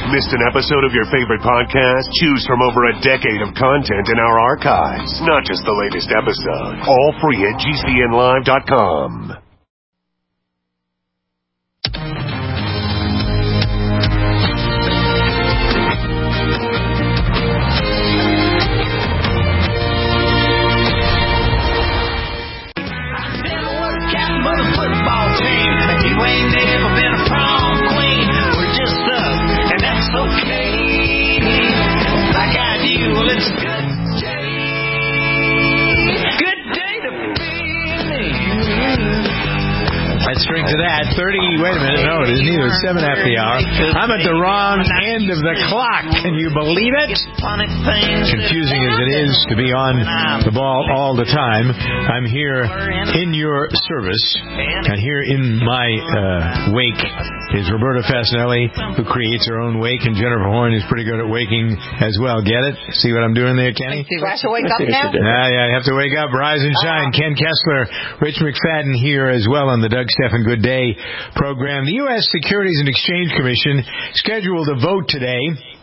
Missed an episode of your favorite podcast? Choose from over a decade of content in our archives. Not just the latest episode. All free at GCNlive.com. Let's drink to that. 30, wait a minute, no, it isn't either. It's 7 after the hour. I'm at the wrong end of the clock. Can you believe it? Confusing as it is to be on the ball all the time, I'm here in your service. And here in my wake is Roberta Fasanelli, who creates her own wake, and Jennifer Horn is pretty good at waking as well. Get it? See what I'm doing there, Kenny? Do I have to wake up now? Yeah, you have to wake up, rise and shine. Ken Kessler, Rich McFadden here as well on the Doug Stephan Good Day program. The U.S. Securities and Exchange Commission scheduled a vote today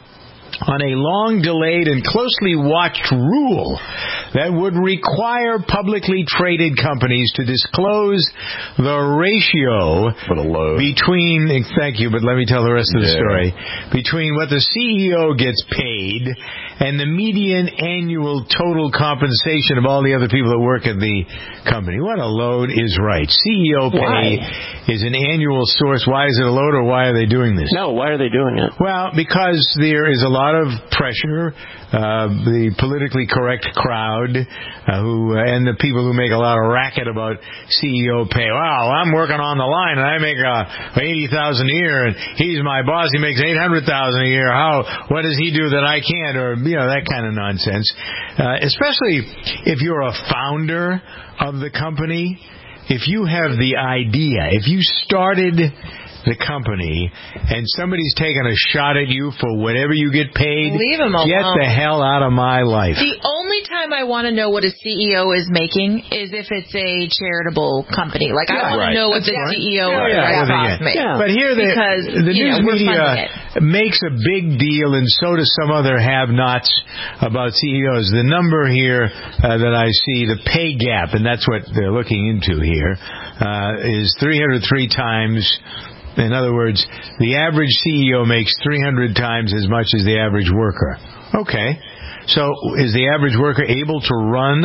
on a long-delayed and closely watched rule that would require publicly traded companies to disclose the ratio between, thank you, but let me tell the rest of the story, between what the CEO gets paid and the median annual total compensation of all the other people that work at the company. What a load is right. CEO pay is an annual source. Why is it a load, or why are they doing this? No, why are they doing it? Well, because there is a lot of pressure. The politically correct crowd and the people who make a lot of racket about CEO pay. Wow, I'm working on the line and I make $80,000 a year, and he's my boss. He makes $800,000 a year. What does he do that I can't? Or that kind of nonsense. Especially if you're a founder of the company. If you have the idea, if you started the company and somebody's taking a shot at you for whatever you get paid, leave him alone. Get the hell out of my life. The only time I want to know what a CEO is making is if it's a charitable company. Like, I want to know what the CEO or the boss makes. But here the news media makes a big deal, and so do some other have-nots about CEOs. The number here that I see, the pay gap, and that's what they're looking into here, is 303 times. In other words, the average CEO makes 300 times as much as the average worker. Okay. So is the average worker able to run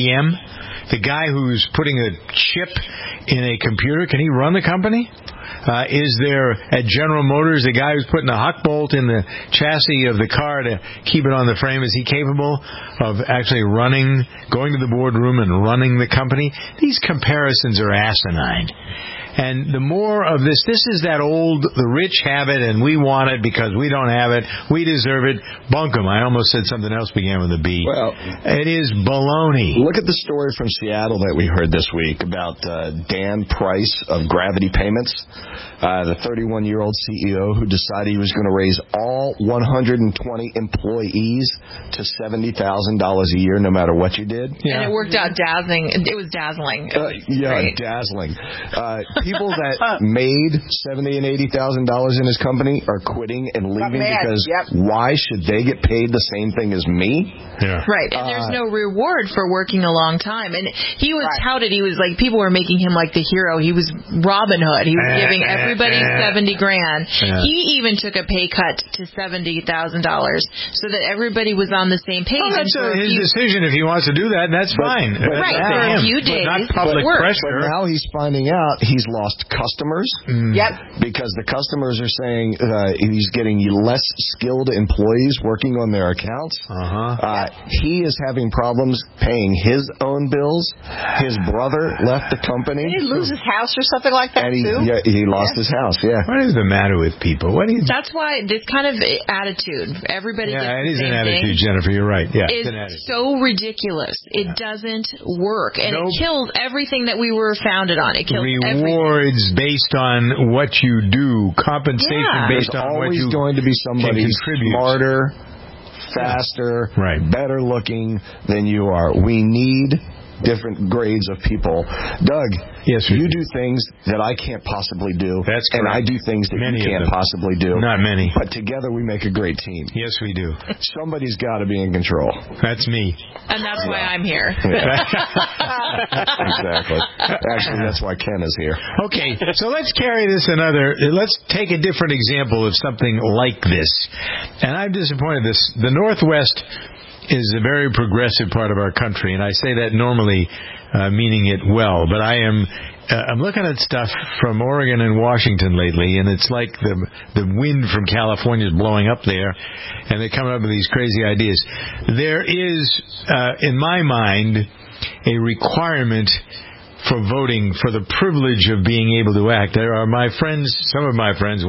IBM? The guy who's putting a chip in a computer, can he run the company? Is there at General Motors the guy who's putting a huck bolt in the chassis of the car to keep it on the frame? Is he capable of actually going to the boardroom and running the company? These comparisons are asinine. And the more of this is that old, the rich have it and we want it because we don't have it. We deserve it. Bunkum. I almost said something else began with a B. Well, it is baloney. Look at the story from Seattle that we heard this week about Dan Price of Gravity Payments, the 31-year-old CEO who decided he was going to raise all 120 employees to $70,000 a year no matter what you did. Yeah. And it worked out dazzling. It was dazzling. Dazzling. People that made $70,000 and $80,000 in his company are quitting and leaving because why should they get paid the same thing as me? Yeah. Right, and there's no reward for working a long time. And he was touted. He was like, people were making him like the hero. He was Robin Hood. He was giving everybody $70,000. Yeah. He even took a pay cut to $70,000 so that everybody was on the same page. Well, that's his decision. If he wants to do that, that's fine. Right, for a few days. Not public pressure. But now he's finding out he's lost customers. Because the customers are saying he's getting less skilled employees working on their accounts. He is having problems paying his own bills. His brother left the company. Did he lose his house or something like that, too? Yeah, he lost his house, What is the matter with people? That's why this kind of attitude, everybody gets it the is same an attitude, thing, Jennifer, you're right. Yeah, is so ridiculous. It doesn't work. And it kills everything that we were founded on. It kills rewards based on what you do, compensation based on what you There's always going to be somebody smarter, faster, right. better looking than you are. We need different grades of people. Doug, yes, you do things that I can't possibly do. That's correct. And I do things that many you can't possibly do. Not many. But together we make a great team. Yes, we do. Somebody's got to be in control. That's me. And that's why I'm here. Exactly. Actually, that's why Ken is here. Okay, so let's carry this let's take a different example of something like this. And I'm disappointed. The Northwest is a very progressive part of our country, and I say that normally meaning it well, but I'm looking at stuff from Oregon and Washington lately, and it's like the wind from California is blowing up there, and they're coming up with these crazy ideas. There is, in my mind, a requirement for voting for the privilege of being able to act. There are my friends, one of my closest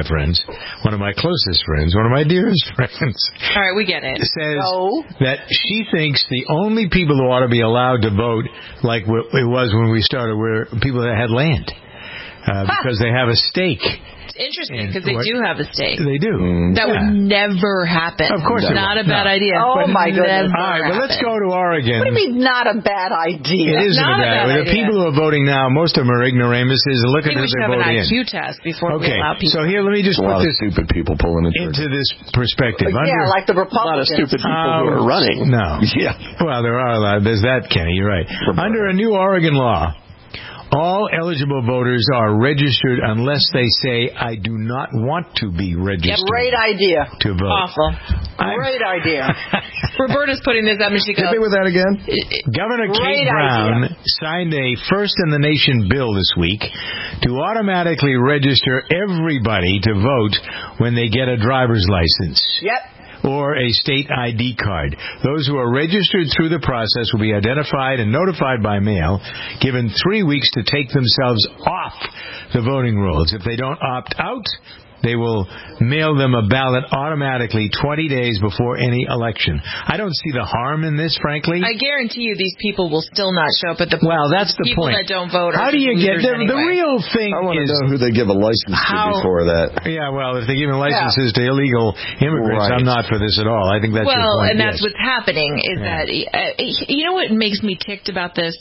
friends, one of my dearest friends. All right, we get it. Says that she thinks the only people who ought to be allowed to vote, like it was when we started, were people that had land because they have a stake. Interesting, because they do have a stake. They do. That would never happen. Of course not a bad idea. Oh, my goodness. All right, well, let's go to Oregon. What do you mean, not a bad idea? It isn't a bad idea. The people who are voting now, most of them are ignoramuses. Look at who they're voting in. We should have an IQ test before we allow people. So here, let me just put this stupid people pulling into this perspective. Like the Republicans. A lot of stupid people who are running. No. Yeah. Well, there are a lot. There's that, Kenny. You're right. Under a new Oregon law, all eligible voters are registered unless they say, I do not want to be registered. Great idea. To vote. Awful. Great idea. Roberta's putting this up and she goes. Hit me with that again. Governor Kate Brown signed a first-in-the-nation bill this week to automatically register everybody to vote when they get a driver's license. Yep. Or a state ID card. Those who are registered through the process will be identified and notified by mail, given 3 weeks to take themselves off the voting rolls. If they don't opt out, they will mail them a ballot automatically 20 days before any election. I don't see the harm in this, frankly. I guarantee you these people will still not show up at the polls. Well, that's the people point. That don't vote. How do you get there? Anyway. The real thing I want is to know who they give a license to before that. Yeah, well, if they're giving licenses to illegal immigrants, I'm not for this at all. I think that's your point. Well, and that's what's happening is that, you know what makes me ticked about this?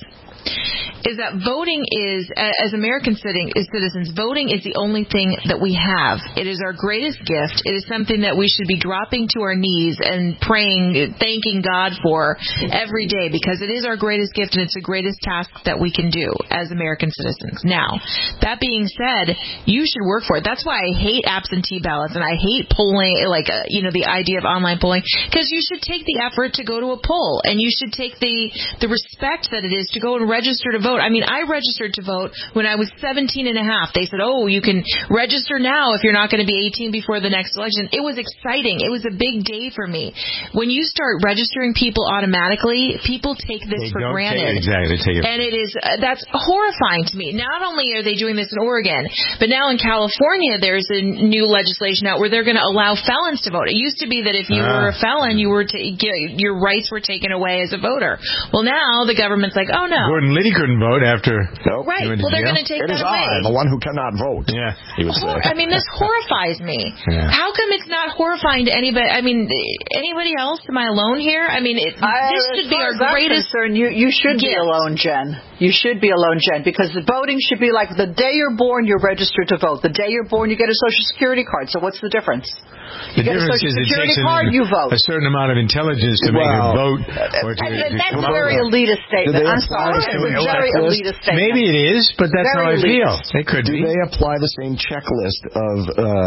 Is that voting is, as American citizens, voting is the only thing that we have. It is our greatest gift. It is something that we should be dropping to our knees and praying, thanking God for every day, because it is our greatest gift and it's the greatest task that we can do as American citizens. Now, that being said, you should work for it. That's why I hate absentee ballots and I hate polling, the idea of online polling, because you should take the effort to go to a poll and you should take the respect that it is to go and register to vote. I mean, I registered to vote when I was 17 and a half. They said, you can register now if you're not going to be 18 before the next election. It was exciting. It was a big day for me. When you start registering people automatically, people take this for granted. And it is, that's horrifying to me. Not only are they doing this in Oregon, but now in California, there's a new legislation out where they're going to allow felons to vote. It used to be that if you were a felon, you were your rights were taken away as a voter. Well, now the government's like, oh, no. Gordon Liddy couldn't vote after. Nope. Right. Well, they're going to take that away. I, the one who cannot vote. Yeah. He would say. I mean, this horrifies me. Yeah. How come it's not horrifying to anybody? I mean, anybody else? Am I alone here? I mean, this should be our greatest concern. You should be alone, Jen. You should be alone, Jen, because the voting should be like the day you're born, you're registered to vote. The day you're born, you get a Social Security card. So what's the difference? The difference is it takes a certain amount of intelligence to make a vote. That's a very elitist statement. I'm sorry. It's a very elitist statement. Maybe it is, but that's how I feel. It could be. Do they apply the same checklist of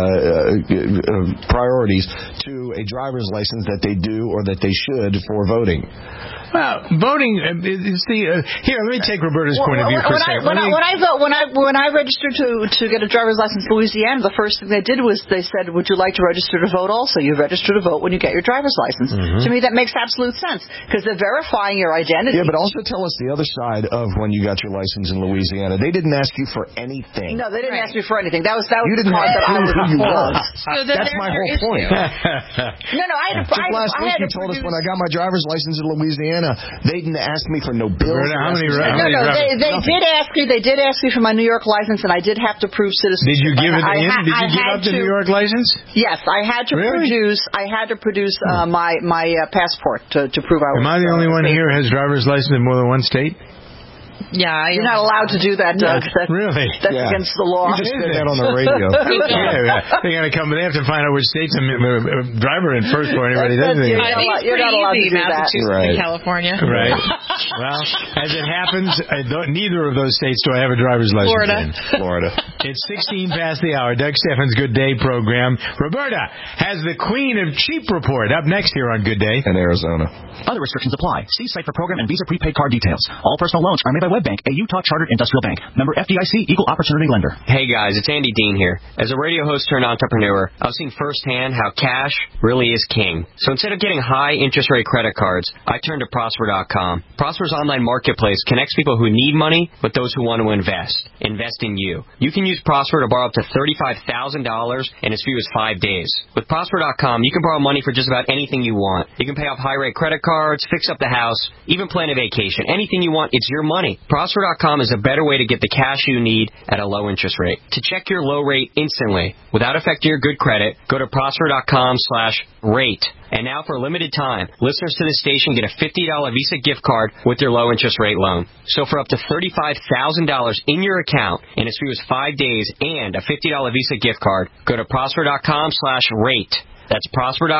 priorities to a driver's license that they do or that they should for voting? Well, voting is here. Let me take Roberta's point of view for a second. When I registered to get a driver's license in Louisiana, the first thing they did was they said, "Would you like to register to vote?" Also, you register to vote when you get your driver's license. Mm-hmm. To me, that makes absolute sense because they're verifying your identity. Yeah, but also tell us the other side of when you got your license in Louisiana. They didn't ask you for anything. No, they didn't ask me for anything. That was you the didn't part that I was who you were. So that's my whole point. No, I had last week you told us when I got my driver's license in Louisiana, Louisiana, they didn't ask me for no bills. They did ask me for my New York license, and I did have to prove citizenship. Did you give it in? Did you give up the New York license? Yes, I had to produce. I had to produce my passport to prove I was. Am I the only one here who has driver's license in more than one state? Yeah, you're not allowed to do that, Doug. That's, really? That's against the law. You just said that on the radio. They're going to come. They have to find out which states a driver in first before anybody does anything. You're not allowed to do that. Massachusetts and California. Right. Well, as it happens, neither of those states do I have a driver's license in. Florida. It's 16 past the hour. Doug Stephan's Good Day program. Roberta has the Queen of Cheap report up next here on Good Day. In Arizona. Other restrictions apply. See site for program and Visa prepaid card details. All personal loans are made by WebBank, a Utah chartered industrial bank. Member FDIC, equal opportunity lender. Hey guys, it's Andy Dean here. As a radio host turned entrepreneur, I've seen firsthand how cash really is king. So instead of getting high interest rate credit cards, I turned to Prosper.com. Prosper's online marketplace connects people who need money with those who want to invest. Invest in you. You can use Prosper to borrow up to $35,000 in as few as 5 days. With Prosper.com, you can borrow money for just about anything you want. You can pay off high-rate credit cards, fix up the house, even plan a vacation. Anything you want, it's your money. Prosper.com is a better way to get the cash you need at a low interest rate. To check your low rate instantly, without affecting your good credit, go to Prosper.com/rate. And now for a limited time, listeners to this station get a $50 Visa gift card with their low interest rate loan. So for up to $35,000 in your account in as few as 5 days and a $50 Visa gift card, go to Prosper.com/rate. That's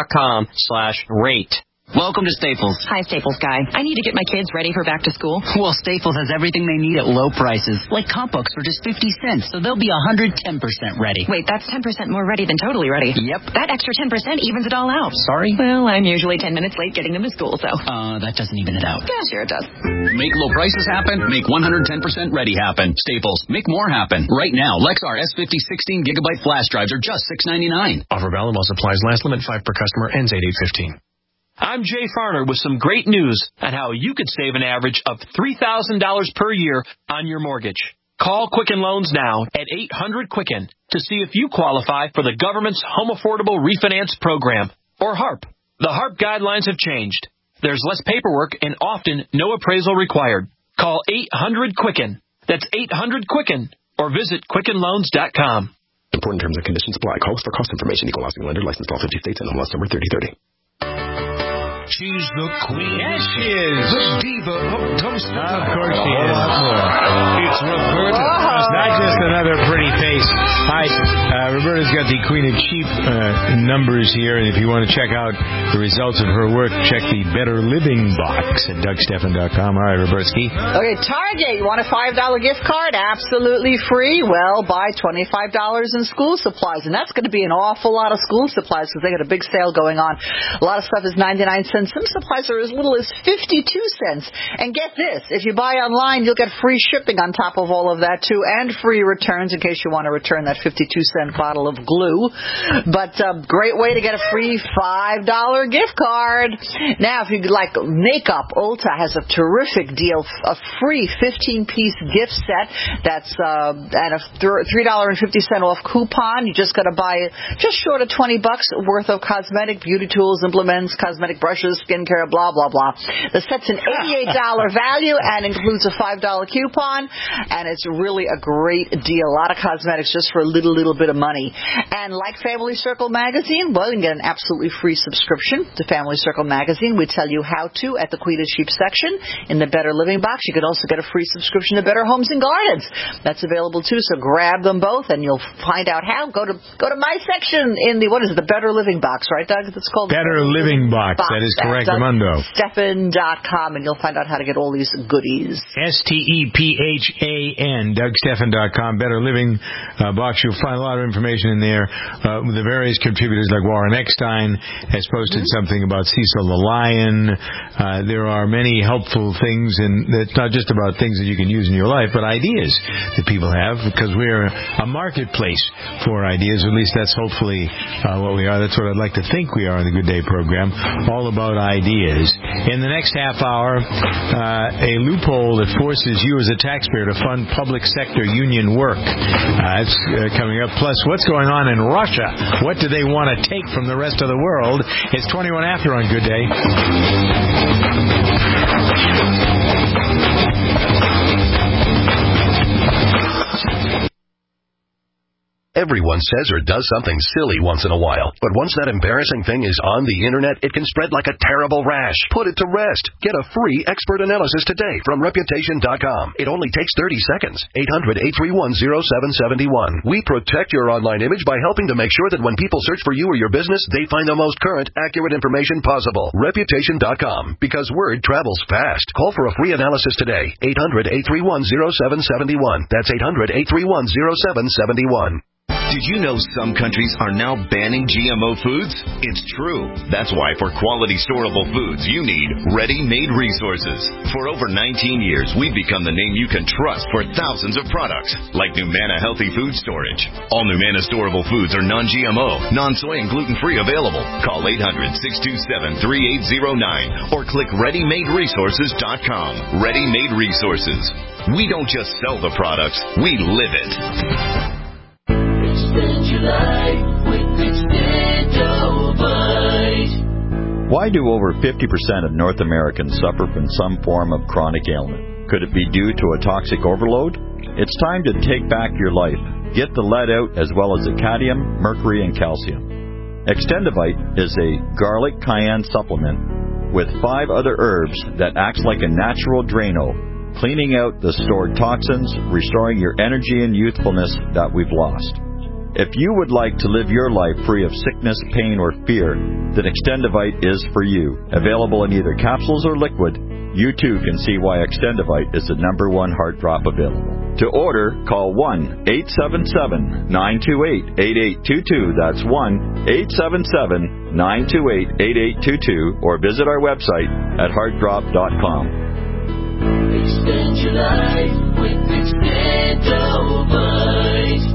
Prosper.com/rate. Welcome to Staples. Hi, Staples guy. I need to get my kids ready for back to school. Well, Staples has everything they need at low prices, like comp books for just 50 cents, so they'll be 110% ready. Wait, that's 10% more ready than totally ready. Yep. That extra 10% evens it all out. Sorry? Well, I'm usually 10 minutes late getting them to school, so. That doesn't even it out. Yeah, sure it does. Make low prices happen. Make 110% ready happen. Staples. Make more happen. Right now, Lexar S50 16GB flash drives are just $6.99. Offer valid while supplies last. Limit 5 per customer. Ends 8/8/15. I'm Jay Farner with some great news on how you could save an average of $3,000 per year on your mortgage. Call Quicken Loans now at 800-QUICKEN to see if you qualify for the government's Home Affordable Refinance Program, or HARP. The HARP guidelines have changed. There's less paperwork and often no appraisal required. Call 800-QUICKEN. That's 800-QUICKEN. Or visit QuickenLoans.com. Important terms and conditions apply. Call us for cost information. Equal housing lender. Licensed all 50 states and MLS number 3030. She's the queen. Yes, she is. The diva of dumpster. Of course she is. It's Roberta. Not just another pretty face. Hi, Roberta's got the Queen of Cheap numbers here, and if you want to check out the results of her work, check the Better Living box at DougStephan.com. All right, Robertsky. Okay, Target. You want a $5 gift card? Absolutely free. Well, buy $25 in school supplies, and that's going to be an awful lot of school supplies because they got a big sale going on. A lot of stuff is 99 cents. Some supplies are as little as 52 cents. And get this, if you buy online, you'll get free shipping on top of all of that, too, and free returns in case you want to return that 52-cent bottle of glue. But great way to get a free $5 gift card. Now, if you like makeup, Ulta has a terrific deal, a free 15-piece gift set that's and a $3.50 off coupon. You just got to buy just short of $20 worth of cosmetic, beauty tools, implements, cosmetic brushes, skincare, blah, blah, blah. The set's an $88 value and includes a $5 coupon, and it's really a great deal. A lot of cosmetics just for a little bit of money. And like Family Circle magazine, well, you can get an absolutely free subscription to Family Circle magazine. We tell you how to at the Queen of Sheep section in the Better Living box. You could also get a free subscription to Better Homes and Gardens. That's available too, so grab them both and you'll find out how. Go to my section in the, what is it, the Better Living box, right, Doug? It's called Better Living box. That is correct, Armando. DougStephan.com, and you'll find out how to get all these goodies. STEPHAN, DougStephan.com, Better Living box. You'll find a lot of information in there. The various contributors like Warren Eckstein has posted something about Cecil the Lion. There are many helpful things, and it's not just about things that you can use in your life, but ideas that people have, because we're a marketplace for ideas. At least that's hopefully what we are. That's what I'd like to think we are in the Good Day program. All about promote ideas. In the next half hour, a loophole that forces you as a taxpayer to fund public sector union work. That's coming up. Plus, what's going on in Russia? What do they want to take from the rest of the world? It's 21 after on Good Day. Everyone says or does something silly once in a while, but once that embarrassing thing is on the internet, it can spread like a terrible rash. Put it to rest. Get a free expert analysis today from Reputation.com. It only takes 30 seconds. 800-831-0771. We protect your online image by helping to make sure that when people search for you or your business, they find the most current, accurate information possible. Reputation.com, because word travels fast. Call for a free analysis today. 800-831-0771. That's 800-831-0771. Did you know some countries are now banning GMO foods? It's true. That's why for quality storable foods, you need Ready-Made Resources. For over 19 years, we've become the name you can trust for thousands of products, like Numana Healthy Food Storage. All Numana storable foods are non-GMO, non-soy, and gluten-free available. Call 800-627-3809 or click ReadyMadeResources.com. Ready-Made Resources. We don't just sell the products, we live it. Extend your life with Extendovite. Why do over 50% of North Americans suffer from some form of chronic ailment? Could it be due to a toxic overload? It's time to take back your life. Get the lead out as well as the cadmium, mercury, and calcium. Extendovite is a garlic cayenne supplement with 5 other herbs that acts like a natural Drano, cleaning out the stored toxins, restoring your energy and youthfulness that we've lost. If you would like to live your life free of sickness, pain, or fear, then Extendovite is for you. Available in either capsules or liquid, you too can see why Extendovite is the #1 heart drop available. To order, call 1-877-928-8822. That's 1-877-928-8822. Or visit our website at heartdrop.com. Extend your life with Extendovite.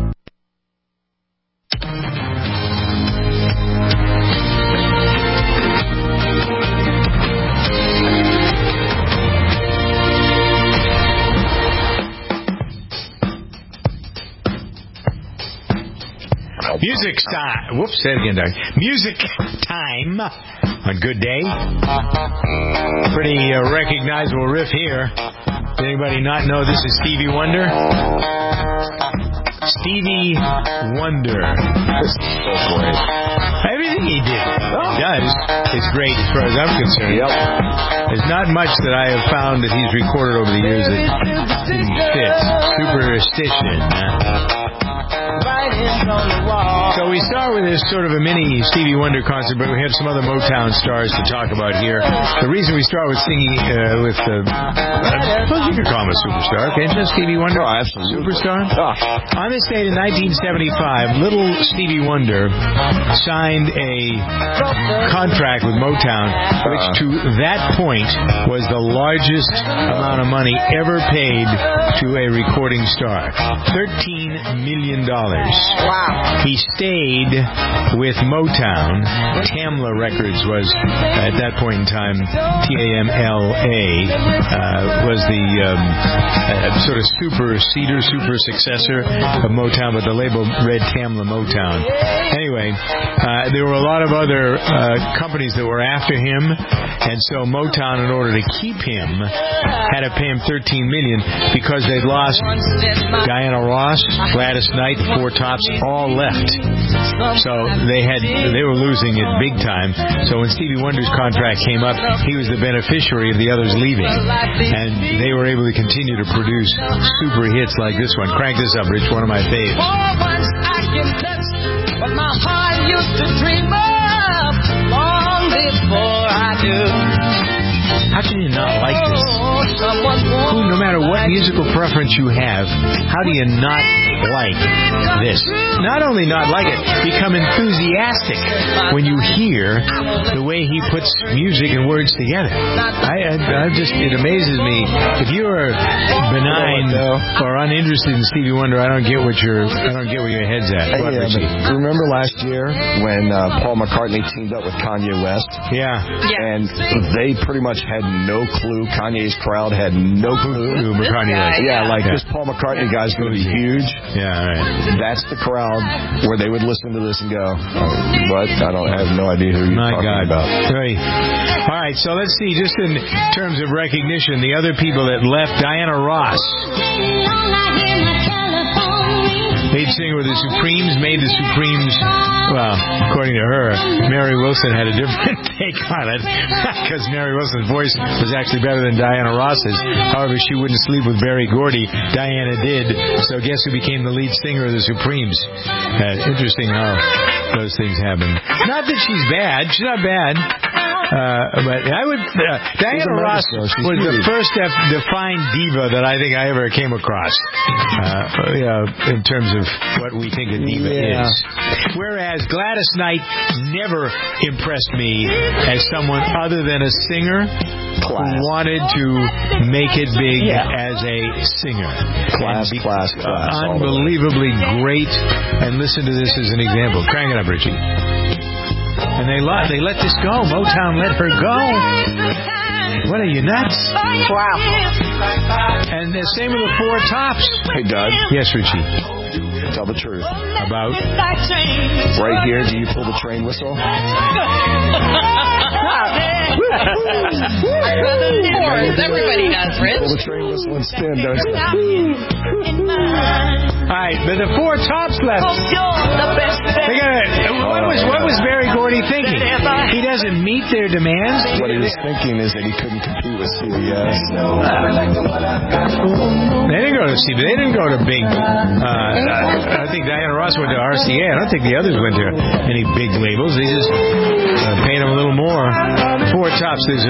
Music time. Whoops, say it again, Doug. Music time on Good Day. Pretty recognizable riff here. Does anybody not know this is Stevie Wonder? Stevie Wonder. So great. Everything he does is great as far as I'm concerned. Yep. There's not much that I have found that he's recorded over the years that didn't fit. Superstition. So we start with this sort of a mini Stevie Wonder concert, but we have some other Motown stars to talk about here. The reason we start with singing with I suppose you could call him a superstar, can't you, Stevie Wonder? Oh, absolutely. Superstar? Oh. On this date in 1975, little Stevie Wonder signed a contract with Motown, which to that point was the largest amount of money ever paid to a recording star. $13 million. Wow. He stayed with Motown. Tamla Records was, at that point in time, Tamla, was the sort of super successor of Motown, but the label read Tamla Motown. Anyway, there were a lot of other companies that were after him, and so Motown, in order to keep him, had to pay him $13 million because they'd lost Diana Ross, Gladys Knight, Four Tops, all left. So they were losing it big time. So when Stevie Wonder's contract came up, he was the beneficiary of the others leaving. And they were able to continue to produce super hits like this one. Crank this up, Rich, one of my faves. What my heart used to dream of long before I do. How can you not like this? No matter what musical preference you have, how do you not like this. Not only not like it, become enthusiastic when you hear the way he puts music and words together. It amazes me. If you are benign or uninterested in Stevie Wonder, I don't get where your head's at. Remember last year when Paul McCartney teamed up with Kanye West? Yeah. And they pretty much had no clue. Kanye's crowd had no clue who McCartney was. This Paul McCartney guy's going to be huge. Yeah, right. That's the crowd where they would listen to this and go, what? I have no idea who you're talking about. Right. All right, so let's see, just in terms of recognition, the other people that left, Diana Ross, lead singer of the Supremes, made the Supremes, well, according to her, Mary Wilson had a different take on it, because Mary Wilson's voice was actually better than Diana Ross's. However, she wouldn't sleep with Berry Gordy. Diana did, so guess who became the lead singer of the Supremes? Interesting how those things happen. Not that she's bad. She's not bad. But I would. Diana Ross was the first defined diva that I think I ever came across. In terms of what we think a diva is. Whereas Gladys Knight never impressed me as someone other than a singer who wanted to make it big as a singer. Class. Unbelievably great. And listen to this as an example. Crank it up, Richie. And they let this go. Motown let her go. What are you, nuts? Wow. And the same with the Four Tops. Hey, Doug. Yes, Richie. Tell the truth. About? Right here, do you pull the train whistle? Everybody does, Rich. Pull the train whistle and spin, don't you? All right, but the Four Tops left. What was Berry Gordy thinking? He doesn't meet their demands? What he was thinking is that he couldn't compete with CBS. They didn't go to CBS. They didn't go to big... I think Diana Ross went to RCA. I don't think the others went to any big labels. They just paid them a little more. Four Tops, there's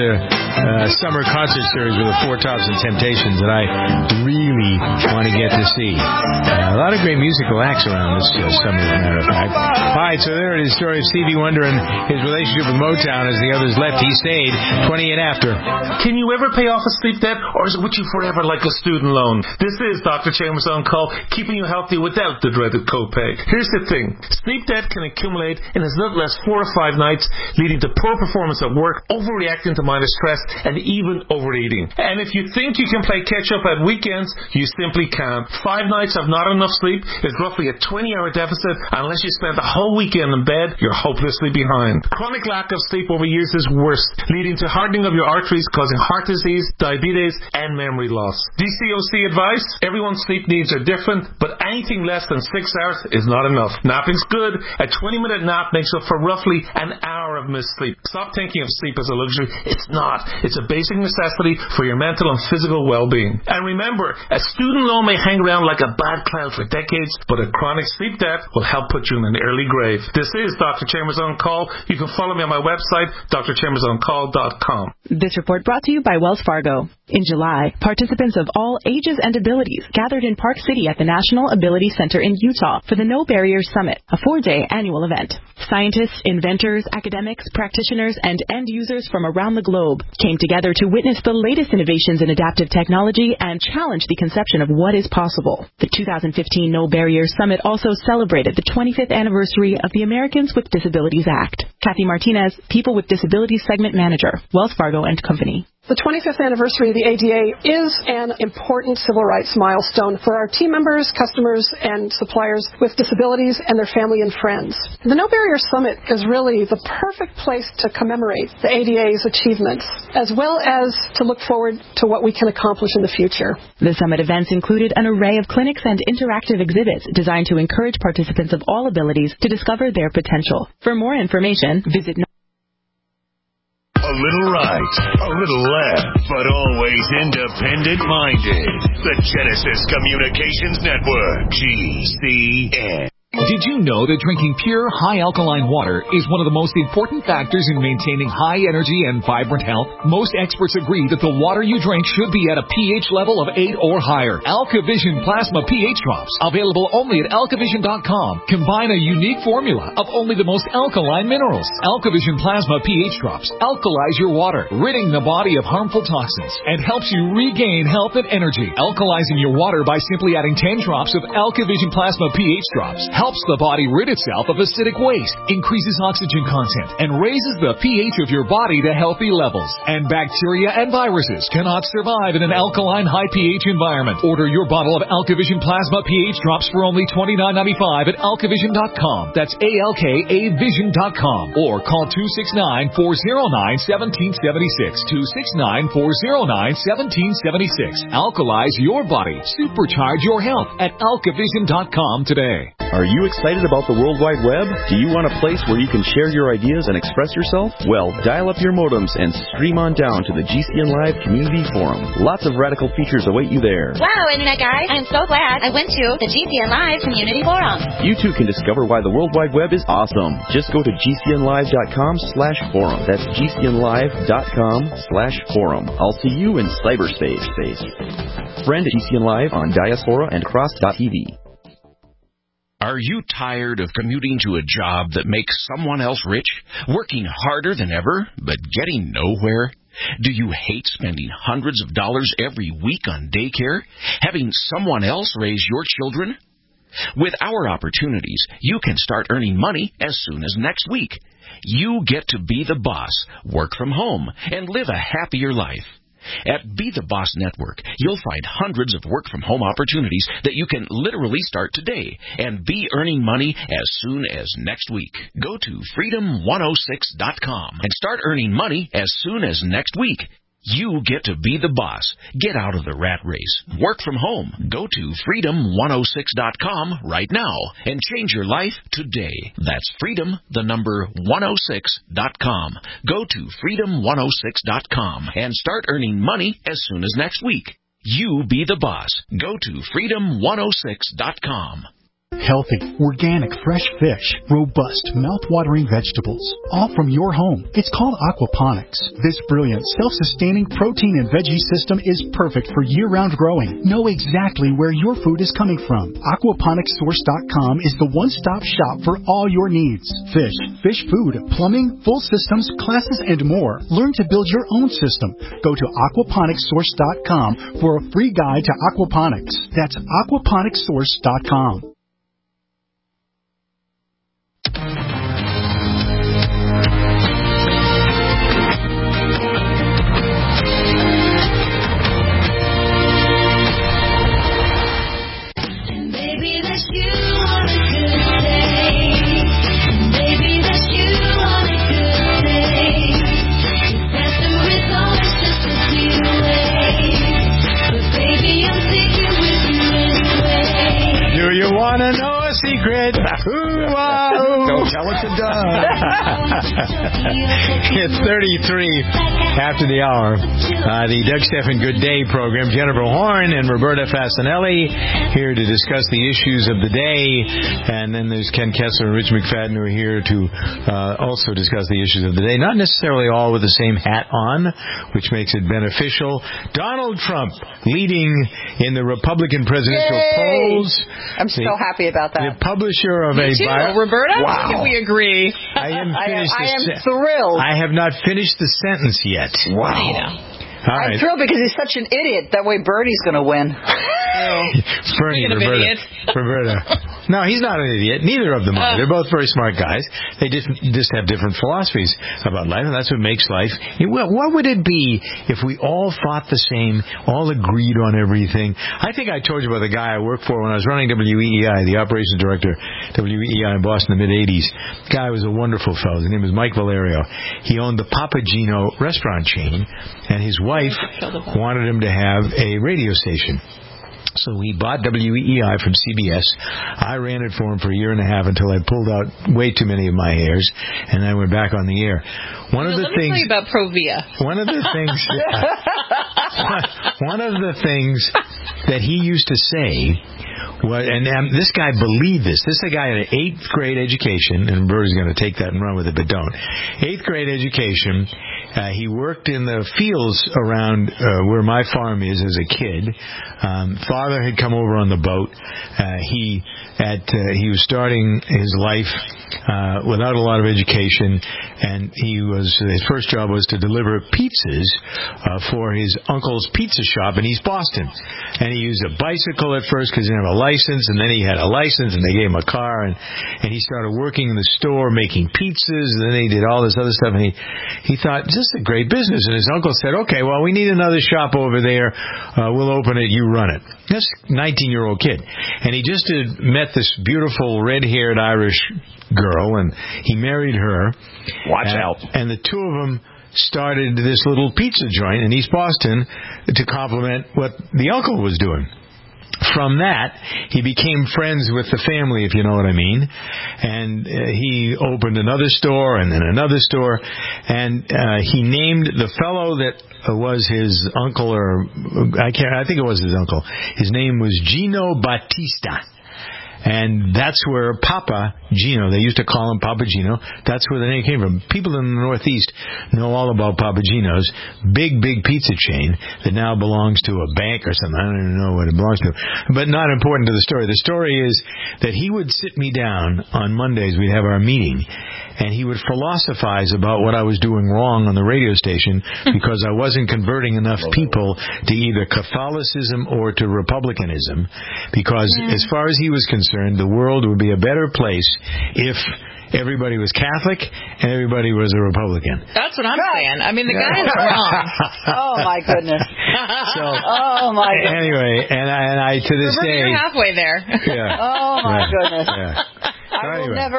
a summer concert series with the Four Tops and Temptations that I really want to get to see. A lot of great musical acts around this summer, as a matter of fact. All right, so there it is, story of Stevie Wonder and his relationship with Motown. As the others left, he stayed 20 and after. Can you ever pay off a sleep debt, or is it with you forever like a student loan? This is Dr. Chambers on Call, keeping you healthy without the dreaded copay. Here's the thing. Sleep debt can accumulate in as little as 4 or 5 nights, leading to poor performance at work, overreacting to minor stress, and even overeating. And if you think you can play catch-up at weekends, you simply can't. 5 nights of not enough sleep is roughly a 20-hour deficit. Unless you spend the whole weekend in bed, you're hopelessly behind. Chronic lack of sleep over years is worse, leading to hardening of your arteries, causing heart disease, diabetes, and memory loss. DCOC advice: everyone's sleep needs are different, but anything less than 6 hours is not enough. Napping's good. A 20-minute nap makes up for roughly an hour of missed sleep. Stop thinking of sleep as a luxury. It's not. It's a basic necessity for your mental and physical well-being. And remember, a student loan may hang around like a bad cloud for decades, but a chronic sleep debt will help put you in an early grave. This is Dr. Chambers on Call. You can follow me on my website, drchambersoncall.com. This report brought to you by Wells Fargo. In July, participants of all ages and abilities gathered in Park City at the National Ability Center in Utah for the No Barriers Summit, a 4-day annual event. Scientists, inventors, academics, practitioners, and end users from around the globe came together to witness the latest innovations in adaptive technology and challenge the conception of what is possible. The 2015 No Barriers Summit also celebrated the 25th anniversary of the Americans with Disabilities Act. Kathy Martinez, People with Disabilities Segment Manager, Wells Fargo and Company. The 25th anniversary of the ADA is an important civil rights milestone for our team members, customers, and suppliers with disabilities and their family and friends. The No Barrier Summit is really the perfect place to commemorate the ADA's achievements, as well as to look forward to what we can accomplish in the future. The summit events included an array of clinics and interactive exhibits designed to encourage participants of all abilities to discover their potential. For more information, visit a little right, a little left, but always independent-minded. The Genesis Communications Network, GCN. Did you know that drinking pure, high-alkaline water is one of the most important factors in maintaining high energy and vibrant health? Most experts agree that the water you drink should be at a pH level of 8 or higher. AlkaVision Plasma pH Drops, available only at alkavision.com, combine a unique formula of only the most alkaline minerals. AlkaVision Plasma pH Drops alkalize your water, ridding the body of harmful toxins, and helps you regain health and energy. Alkalizing your water by simply adding 10 drops of AlkaVision Plasma pH Drops helps the body rid itself of acidic waste, increases oxygen content, and raises the pH of your body to healthy levels. And bacteria and viruses cannot survive in an alkaline high pH environment. Order your bottle of AlkaVision Plasma pH Drops for only $29.95 at alkavision.com. That's ALKAvision.com. Or call 269-409-1776. 269-409-1776. Alkalize your body. Supercharge your health at alkavision.com today. Are you excited about the World Wide Web? Do you want a place where you can share your ideas and express yourself? Well, dial up your modems and stream on down to the GCN Live Community Forum. Lots of radical features await you there. Wow, Internet guys, I'm so glad I went to the GCN Live Community Forum. You too can discover why the World Wide Web is awesome. Just go to gcnlive.com/forum. That's gcnlive.com/forum. I'll see you in cyberspace. Friend GCN Live on Diaspora and Cross.tv. Are you tired of commuting to a job that makes someone else rich, working harder than ever, but getting nowhere? Do you hate spending hundreds of dollars every week on daycare, having someone else raise your children? With our opportunities, you can start earning money as soon as next week. You get to be the boss, work from home, and live a happier life. At Be the Boss Network, you'll find hundreds of work-from-home opportunities that you can literally start today and be earning money as soon as next week. Go to freedom106.com and start earning money as soon as next week. You get to be the boss. Get out of the rat race. Work from home. Go to freedom106.com right now and change your life today. That's freedom106.com. Go to freedom106.com and start earning money as soon as next week. You be the boss. Go to freedom106.com. Healthy, organic, fresh fish, robust, mouth-watering vegetables, all from your home. It's called aquaponics. This brilliant, self-sustaining protein and veggie system is perfect for year-round growing. Know exactly where your food is coming from. Aquaponicssource.com is the one-stop shop for all your needs. Fish, fish food, plumbing, full systems, classes, and more. Learn to build your own system. Go to aquaponicssource.com for a free guide to aquaponics. That's aquaponicssource.com. Do you want to know a secret? Don't tell it to Doug. It's 33 after the hour. The Doug Stephan Good Day program. Jennifer Horn and Roberta Fasanelli here to discuss the issues of the day. And then there's Ken Kessler and Rich McFadden who are here to also discuss the issues of the day. Not necessarily all with the same hat on, which makes it beneficial. Donald Trump leading in the Republican presidential polls. I'm so happy about that. The publisher of Me too, Roberta? Wow. We agree. I am thrilled. I have not finished the sentence yet. Wow. I'm thrilled because he's such an idiot. That way Bernie's going to win. Bernie, Roberta. No, he's not an idiot. Neither of them are. They're both very smart guys. They just have different philosophies about life, and that's what makes life. What would it be if we all thought the same, all agreed on everything? I think I told you about the guy I worked for when I was running WEEI, the operations director, WEEI in Boston in the mid-'80s. The guy was a wonderful fellow. His name was Mike Valerio. He owned the Papagino restaurant chain, and his wife wanted him to have a radio station. So he bought WEEI from CBS. I ran it for him for a year and a half until I pulled out way too many of my hairs, and I went back on the air. Let me tell you about Provia. One of the things that he used to say this guy believed this. This guy had an 8th grade education, and Bert's going to take that and run with it, but don't. 8th grade education. He worked in the fields around where my farm is as a kid. Father had come over on the boat. He was starting his life without a lot of education, and his first job was to deliver pizzas for his uncle's pizza shop in East Boston. And he used a bicycle at first because he didn't have a license, and then he had a license, and they gave him a car, and he started working in the store making pizzas, and then he did all this other stuff, and he thought, this is a great business. And his uncle said, okay, well, we need another shop over there. We'll open it. You run it. This 19-year-old kid. And he just had met this beautiful red-haired Irish girl, and he married her. Watch out. And the two of them started this little pizza joint in East Boston to complement what the uncle was doing. From that, he became friends with the family, if you know what I mean. And he opened another store and then another store. And he named the fellow that was his uncle, I think it was his uncle. His name was Gino Battista. And that's where Papa Gino, they used to call him Papa Gino, that's where the name came from. People in the Northeast know all about Papa Gino's, big pizza chain that now belongs to a bank or something. I don't even know what it belongs to. But not important to the story. The story is that he would sit me down on Mondays, we'd have our meeting, and he would philosophize about what I was doing wrong on the radio station because I wasn't converting enough people to either Catholicism or to Republicanism. Because as far as he was concerned, the world would be a better place if everybody was Catholic and everybody was a Republican. That's what I'm saying. I mean, the guy is wrong. Oh, my goodness. Oh, my goodness. Anyway, and I to this day... You're halfway there. Yeah. Oh, my goodness. Yeah. I will never,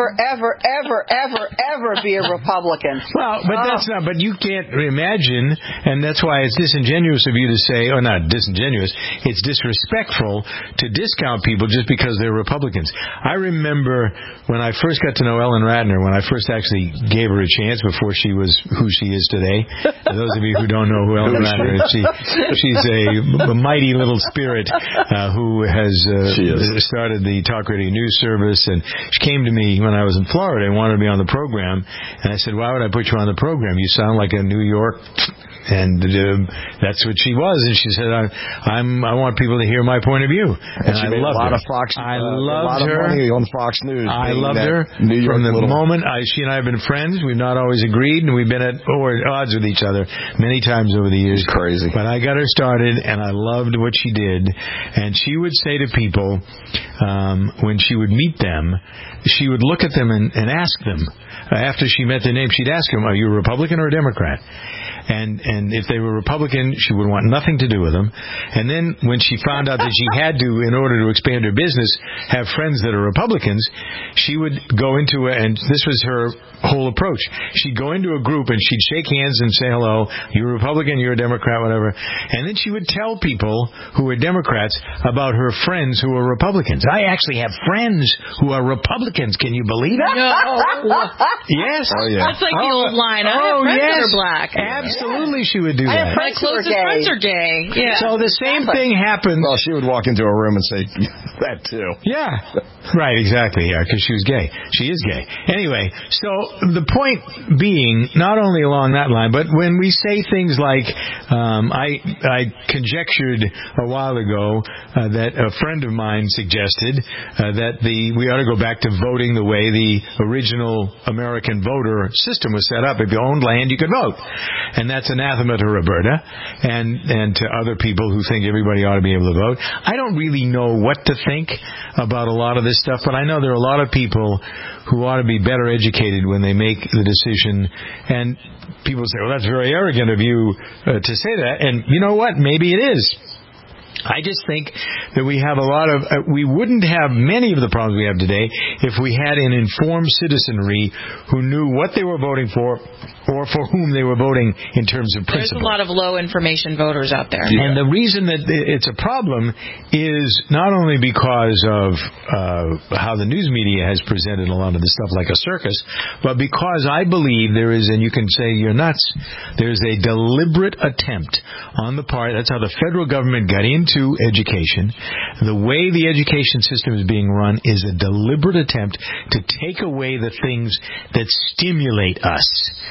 ever be a Republican. Well, but that's not. But you can't imagine, and that's why it's disingenuous of you to say, or not disingenuous. It's disrespectful to discount people just because they're Republicans. I remember when I first got to know Ellen Ratner, when I first actually gave her a chance before she was who she is today. For those of you who don't know who Ellen Ratner is, she's a mighty little spirit who has started the Talk Radio News Service, and she came to me when I was in Florida and wanted me on the program, and I said, why would I put you on the program? You sound like a New York... And that's what she was. And she said, I want people to hear my point of view. And she I loved her. I loved her. Money on Fox News. I loved her from the moment she and I have been friends. We've not always agreed, and we've been at odds with each other many times over the years. It's crazy. But I got her started, and I loved what she did. And she would say to people, when she would meet them, she would look at them and ask them. After she met their name, she'd ask them, are you a Republican or a Democrat? And if they were Republican, she would want nothing to do with them. And then when she found out that she had to, in order to expand her business, have friends that are Republicans, she would go into and this was her whole approach. She'd go into a group and she'd shake hands and say hello, you're a Republican, you're a Democrat, whatever. And then she would tell people who were Democrats about her friends who were Republicans. I actually have friends who are Republicans. Can you believe it? No. Yes. Oh, yeah. That's like the old line. I have friends that are black. Absolutely, she would do that. My closest friends are gay. Yeah. So the same thing happened. Well, she would walk into a room and say that too. Yeah. Right, exactly. Yeah, because she was gay. She is gay. Anyway, so the point being, not only along that line, but when we say things like, I conjectured a while ago that a friend of mine suggested that we ought to go back to voting the way the original American voter system was set up. If you owned land, you could vote. And that's anathema to Roberta and to other people who think everybody ought to be able to vote. I don't really know what to think about a lot of this stuff, but I know there are a lot of people who ought to be better educated when they make the decision. And people say, well, that's very arrogant of you to say that. And you know what? Maybe it is. I just think that we have a lot of... we wouldn't have many of the problems we have today if we had an informed citizenry who knew what they were voting for or for whom they were voting in terms of principle. There's a lot of low information voters out there. Yeah. And the reason that it's a problem is not only because of how the news media has presented a lot of this stuff like a circus, but because I believe there is, and you can say you're nuts, there's a deliberate attempt on the part... That's how the federal government got into to education. The way the education system is being run is a deliberate attempt to take away the things that stimulate us.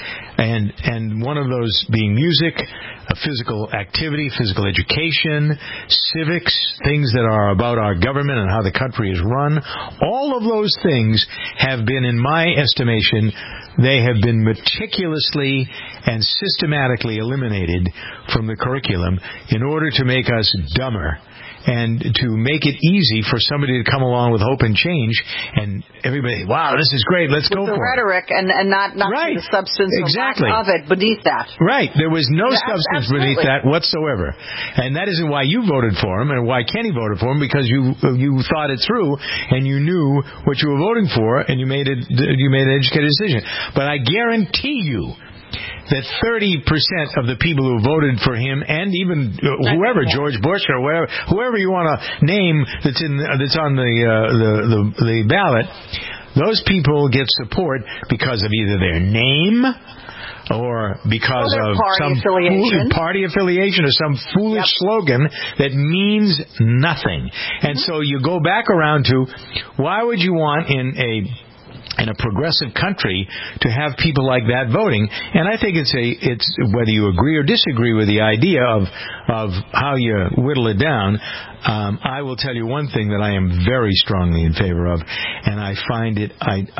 And one of those being music, physical activity, physical education, civics, things that are about our government and how the country is run. All of those things have been, in my estimation, they have been meticulously and systematically eliminated from the curriculum in order to make us dumber and to make it easy for somebody to come along with hope and change, and everybody, wow, this is great, let's go for it. The rhetoric and not right. the substance exactly. of it beneath that. Right. There was no substance beneath that whatsoever. And that isn't why you voted for him and why Kenny voted for him, because you thought it through and you knew what you were voting for and you made an educated decision. But I guarantee you that 30% of the people who voted for him, and even whoever, George Bush or whoever you want to name that's on the ballot, those people get support because of either their name or because of some party affiliation or some foolish slogan that means nothing. And so you go back around to, why would you want in a progressive country to have people like that voting? And I think it's whether you agree or disagree with the idea of how you whittle it down. I will tell you one thing that I am very strongly in favor of, and I find it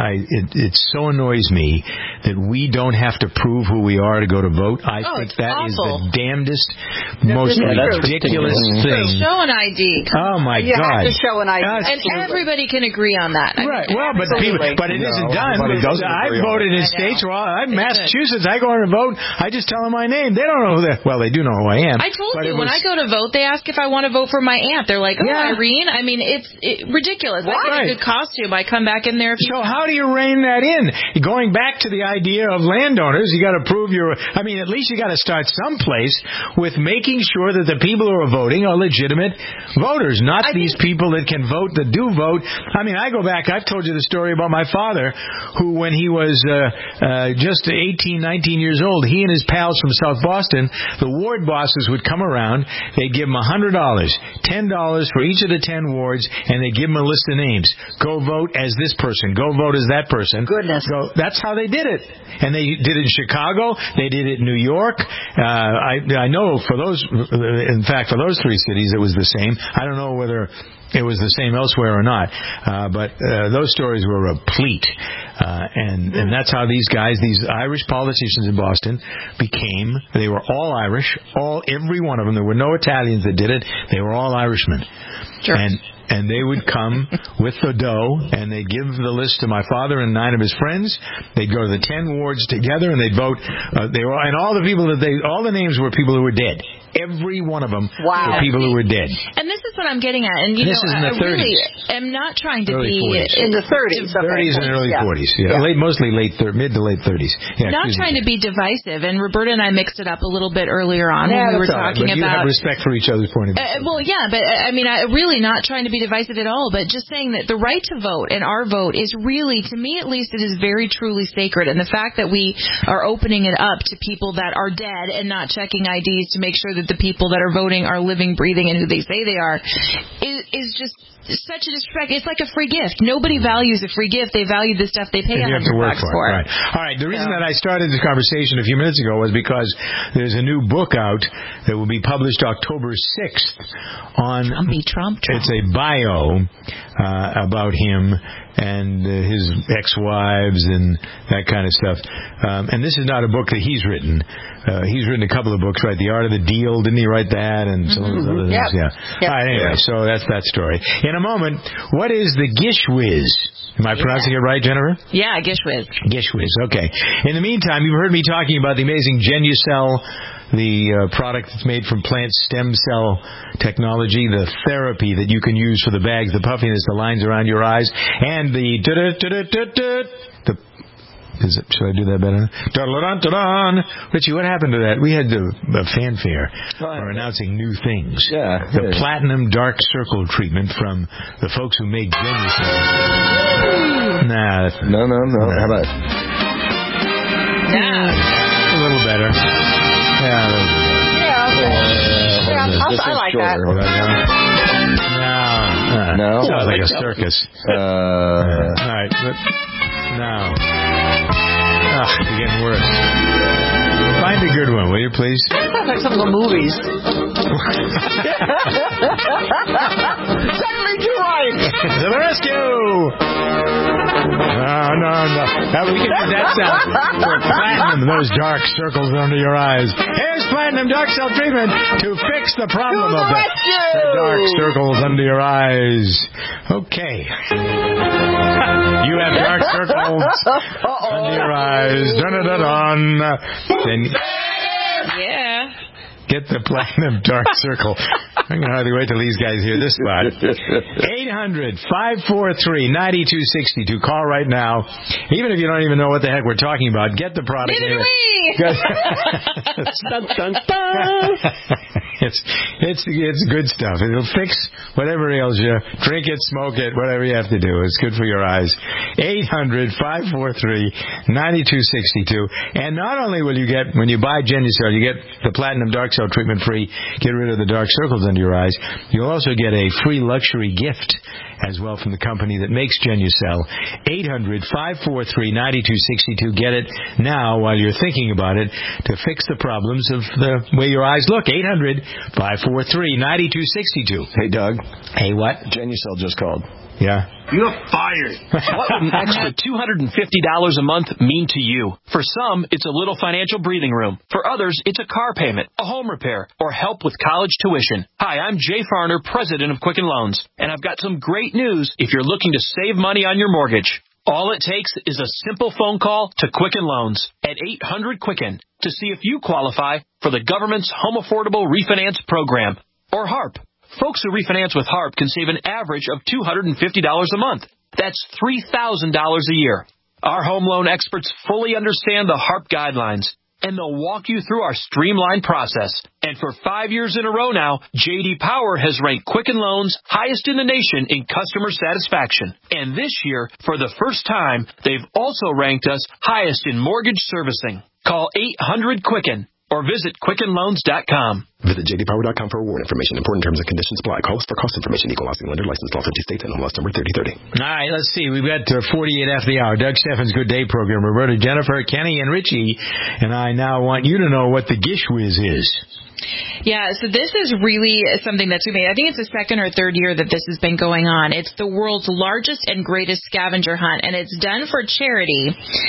so annoys me that we don't have to prove who we are to go to vote. I think that is the damnedest, most ridiculous thing. Show an ID. Oh my God! You have to show an ID, and everybody can agree on that. Right. Well, but it isn't done. I've voted in states. Well, I'm Massachusetts. I go in and vote. I just tell them my name. They don't know who they. Well, they do know who I am. I told you when I go to vote, they ask if I want to vote for my aunt. They're like, Irene. I mean, it's ridiculous. What? I get a good costume. I come back in there. So how do you rein that in? Going back to the idea of landowners, you got to prove at least you got to start someplace with making sure that the people who are voting are legitimate voters, not these people that can vote, that do vote. I mean, I go back. I've told you the story about my father, who, when he was just 18, 19 years old, he and his pals from South Boston, the ward bosses would come around. They'd give him $100, $10 for each of the 10 wards, and they'd give him a list of names. Go vote as this person. Go vote as that person. Goodness. That's how they did it. And they did it in Chicago. They did it in New York. I know for those three cities it was the same. I don't know whether it was the same elsewhere or not. But those stories were replete. And that's how these guys, these Irish politicians in Boston, they were all Irish, every one of them. There were no Italians that did it. They were all Irishmen. Sure. And they would come with the dough, and they'd give the list to my father and 9 of his friends. They'd go to the 10 wards together, and they'd vote. And all the names were people who were dead. Every one of them were people who were dead. And this is what I'm getting at. And this is in the 30s. Really am not trying to early be 40s. In the 30s. 30s and early 40s. Yeah. Mostly mid to late 30s. Yeah, not trying to be divisive. And Roberta and I mixed it up a little bit earlier on when we were talking about. You have respect for each other's point of view. Well, yeah, but I mean, really not trying to be divisive at all, but just saying that the right to vote and our vote is really, to me at least, it is very truly sacred. And the fact that we are opening it up to people that are dead and not checking IDs to make sure that the people that are voting are living, breathing, and who they say they are is just such a disrespect. It's like a free gift. Nobody values a free gift. They value the stuff they pay $100 for. Right. All right. The reason that I started this conversation a few minutes ago was because there's a new book out that will be published October 6th on Trump. It's a bio about him and his ex-wives and that kind of stuff. And this is not a book that he's written. He's written a couple of books, right? The Art of the Deal, didn't he write that? And some of those other things. Yeah. All right, anyway, so that's that story. In a moment, what is the Gish Whiz? Am I pronouncing it right, Jennifer? Yeah, Gish Whiz. Gish Whiz, okay. In the meantime, you've heard me talking about the amazing Genucell, the product that's made from plant stem cell technology, the therapy that you can use for the bags, the puffiness, the lines around your eyes, and the should I do that better? Richie, what happened to that? We had a fanfare for announcing new things. Yeah. The Platinum Dark Circle treatment from the folks who make Genucell. No. How about? A little better. Yeah, a little better. I like that. No. Sounds like a circus. All right. Now. You're getting worse. Find a good one, will you, please? Like some of the movies. Suddenly too right. To the rescue! No. We can use that sound for platinum, those dark circles under your eyes. Here's Platinum Dark Cell Treatment to fix the problem of the dark circles under your eyes. Okay. You have dark circles under your eyes. Dun-dun-dun-dun. Then get the Platinum Dark Circle. I can hardly wait till these guys hear this spot. 800-543-9262. Call right now. Even if you don't even know what the heck we're talking about, get the product. Neither do we. It's good stuff. It'll fix whatever ails you. Drink it, smoke it, whatever you have to do. It's good for your eyes. 800-543-9262. And not only will you get, when you buy Genucel, you get the Platinum Dark Cell Treatment free, get rid of the dark circles under your eyes. You'll also get a free luxury gift as well from the company that makes Genucel. 800-543-9262. Get it now while you're thinking about it to fix the problems of the way your eyes look. 800-543-9262. Hey, Doug. Hey, what? Genucel just called. Yeah. You're fired. What would an extra $250 a month mean to you? For some, it's a little financial breathing room. For others, it's a car payment, a home repair, or help with college tuition. Hi, I'm Jay Farner, president of Quicken Loans, and I've got some great news if you're looking to save money on your mortgage. All it takes is a simple phone call to Quicken Loans at 800-QUICKEN to see if you qualify for the government's Home Affordable Refinance Program, or HARP. Folks who refinance with HARP can save an average of $250 a month. That's $3,000 a year. Our home loan experts fully understand the HARP guidelines, and they'll walk you through our streamlined process. And for 5 years in a row now, J.D. Power has ranked Quicken Loans highest in the nation in customer satisfaction. And this year, for the first time, they've also ranked us highest in mortgage servicing. Call 800-QUICKEN. Or visit QuickenLoans.com. Visit jdpower.com for award information. Important terms and conditions apply. Calls for cost information. Equal housing lender. Licensed all 50 states and MLS number 3030. All right, let's see. We've got 48 after the hour. Doug Steffens' Good Day program. Roberta, Jennifer, Kenny, and Richie. And I now want you to know what the Gish Whiz is. Yeah, so this is really something that's amazing. I think it's the second or third year that this has been going on. It's the world's largest and greatest scavenger hunt, and it's done for charity.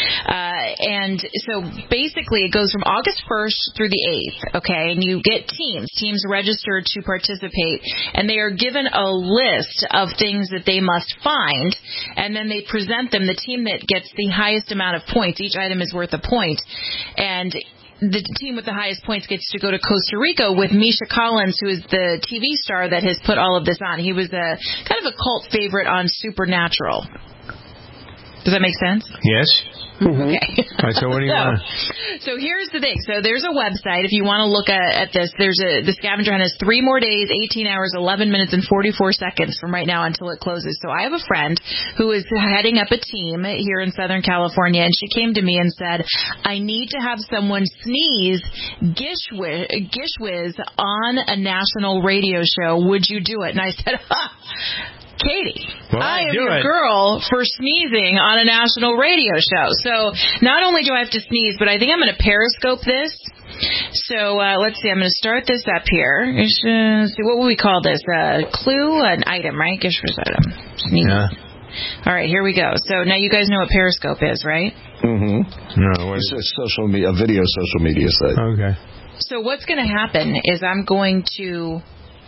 And so basically it goes from August 1st through the 8th, okay? And you get teams registered to participate, and they are given a list of things that they must find, and then they present them. The team that gets the highest amount of points, each item is worth a point, and the team with the highest points gets to go to Costa Rica with Misha Collins, who is the TV star that has put all of this on. He was a kind of a cult favorite on Supernatural. Does that make sense? Yes. Okay. All right, so what do you want? So here's the thing. So there's a website. If you want to look at this, the scavenger hunt has 3 more days, 18 hours, 11 minutes, and 44 seconds from right now until it closes. So I have a friend who is heading up a team here in Southern California, and she came to me and said, I need to have someone sneeze Gish Whiz on a national radio show. Would you do it? And I said, Katie, well, I am your girl for sneezing on a national radio show. So not only do I have to sneeze, but I think I'm going to Periscope this. So let's see. I'm going to start this up here. Let's see, what would we call this? Clue, an item, right? Gish Whiz item. Sneeze. Yeah. All right, here we go. So now you guys know what Periscope is, right? Mm-hmm. No, it's a video social media site. Okay. So what's going to happen is I'm going to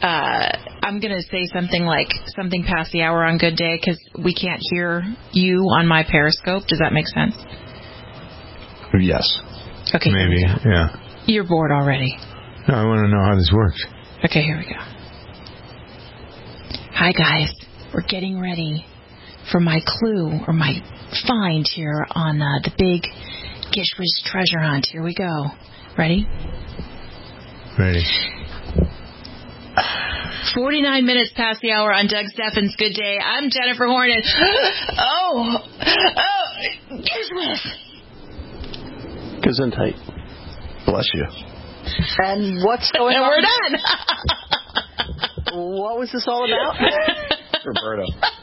say something like something past the hour on Good Day because we can't hear you on my Periscope. Does that make sense? Yes. Okay. Maybe, yeah. You're bored already. No, I want to know how this works. Okay, here we go. Hi, guys. We're getting ready for my clue or my find here on the big Gish Whiz treasure hunt. Here we go. Ready? Ready. 49 minutes past the hour on Doug Steffens' Good Day. I'm Jennifer Hornet. Gish Whiz. Gesundheit. Bless you. And what's going on? We're done. What was this all about? Roberta.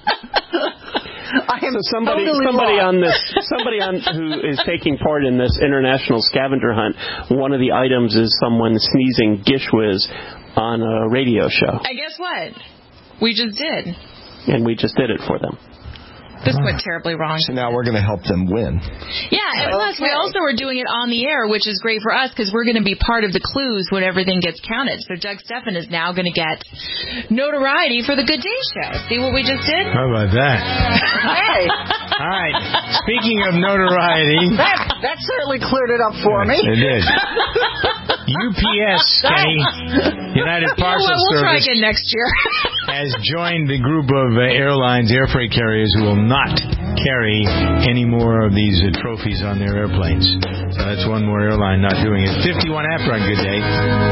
I am somebody who is taking part in this international scavenger hunt. One of the items is someone sneezing gish whiz on a radio show. And guess what? We just did. And we just did it for them. This went terribly wrong. So now we're going to help them win. Yeah, and plus we also are doing it on the air, which is great for us because we're going to be part of the clues when everything gets counted. So Doug Stephan is now going to get notoriety for the Good Day Show. See what we just did? How about that? Hey. All right. Speaking of notoriety. That certainly cleared it up for me. It did. UPS, Kenny, United Parcel Service. We'll try again next year. Has joined the group of airlines, air freight carriers who will not carry any more of these trophies on their airplanes. So that's one more airline not doing it. 51 after on Good Day.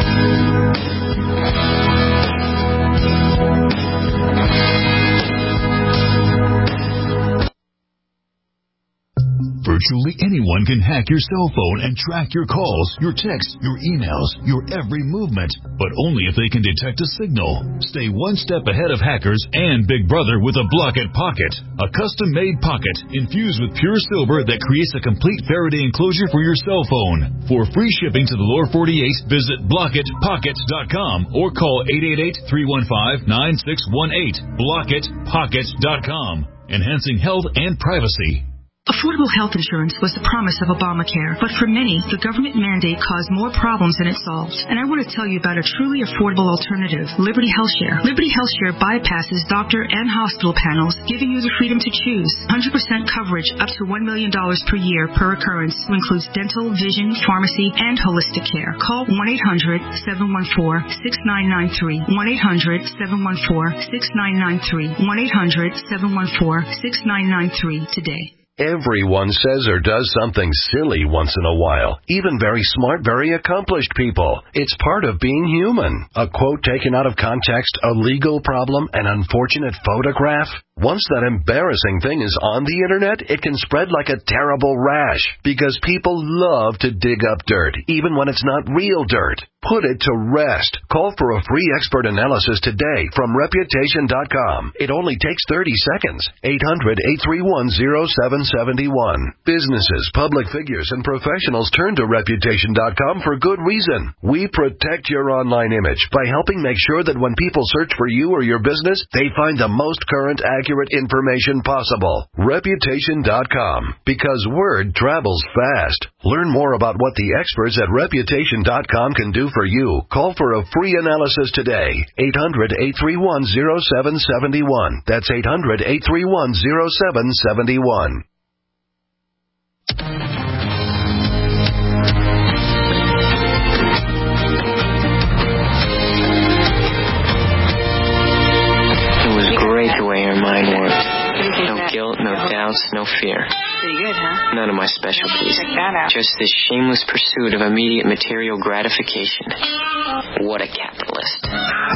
Virtually anyone can hack your cell phone and track your calls, your texts, your emails, your every movement, but only if they can detect a signal. Stay one step ahead of hackers and Big Brother with a Block-It Pocket, a custom-made pocket infused with pure silver that creates a complete Faraday enclosure for your cell phone. For free shipping to the lower 48, visit blockitpockets.com or call 888-315-9618. blockitpockets.com, enhancing health and privacy. Affordable health insurance was the promise of Obamacare, but for many, the government mandate caused more problems than it solved. And I want to tell you about a truly affordable alternative, Liberty HealthShare. Liberty HealthShare bypasses doctor and hospital panels, giving you the freedom to choose. 100% coverage up to $1 million per year per occurrence, who includes dental, vision, pharmacy, and holistic care. Call 1-800-714-6993. 1-800-714-6993. 1-800-714-6993 today. Everyone says or does something silly once in a while. Even very smart, very accomplished people. It's part of being human. A quote taken out of context, a legal problem, an unfortunate photograph. Once that embarrassing thing is on the internet, it can spread like a terrible rash because people love to dig up dirt, even when it's not real dirt. Put it to rest. Call for a free expert analysis today from Reputation.com. It only takes 30 seconds. 800-831-0771. Businesses, public figures, and professionals turn to Reputation.com for good reason. We protect your online image by helping make sure that when people search for you or your business, they find the most current, accurate information possible. Reputation.com. Because word travels fast. Learn more about what the experts at Reputation.com can do for you. Call for a free analysis today. 800-831-0771. That's 800-831-0771. It was great the way your mind worked. No guilt, no doubts, no fear. Pretty good, huh? None of my specialties. Check that out. Just this shameless pursuit of immediate material gratification. What a capitalist.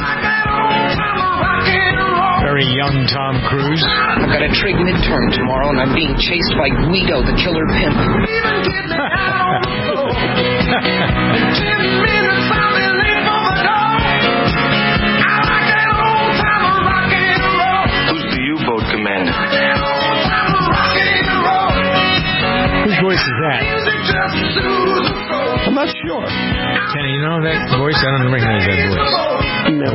Very young Tom Cruise. I've got a trig midterm tomorrow, and I'm being chased by Guido, the killer pimp. Who's the U-boat commander? Whose voice is that? I'm not sure. Kenny, you know that voice? I don't recognize that voice. No.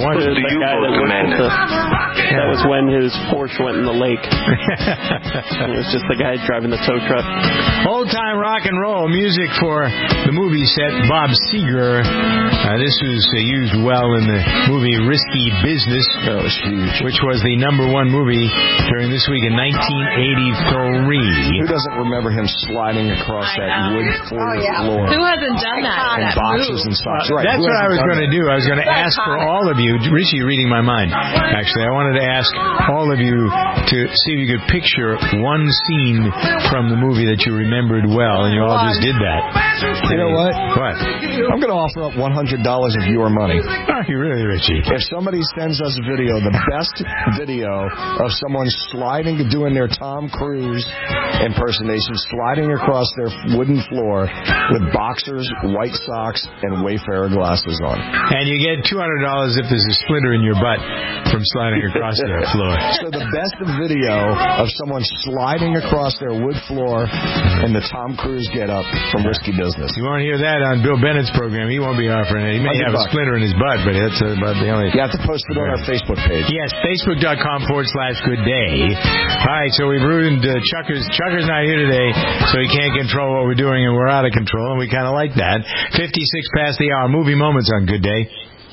That was when his Porsche went in the lake. It was just the guy driving the tow truck. Old-time rock and roll music for the movie set Bob Seger. This was used well in the movie Risky Business, which was the #1 movie during this week in 1983. Who doesn't remember him sliding across that wood floor? Who hasn't done that? And boxes and stuff. Right. That's what I was going to do. I was going to ask for all of you. Richie, reading my mind. Actually, I wanted to ask all of you to see if you could picture one scene from the movie that you remembered well, and you all just did that. You know what? What? I'm going to offer up $100 of your money. Are you really, Richie? If somebody sends us a video, the best video of someone sliding, doing their Tom Cruise impersonation, sliding across their wooden floor with boxes boxers, white socks, and Wayfarer glasses on. And you get $200 if there's a splinter in your butt from sliding across the floor. So the best video of someone sliding across their wood floor and the Tom Cruise get up from Risky Business. You won't hear that on Bill Bennett's program. He won't be offering it. He may have a splinter in his butt, but that's about the only... You have to post it on our Facebook page. Yes, facebook.com/goodday. All right, so we've ruined Chuckers. Chuckers not here today, so he can't control what we're doing, and we're out of control, and we kind of like that. 56 past the hour. Movie moments on Good Day.